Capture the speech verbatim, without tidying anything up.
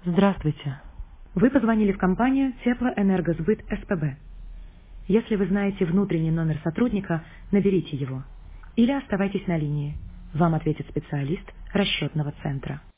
Здравствуйте. Вы позвонили в компанию Теплоэнергосбыт СПБ. Если вы знаете внутренний номер сотрудника, наберите его. Или оставайтесь на линии. Вам ответит специалист расчетного центра.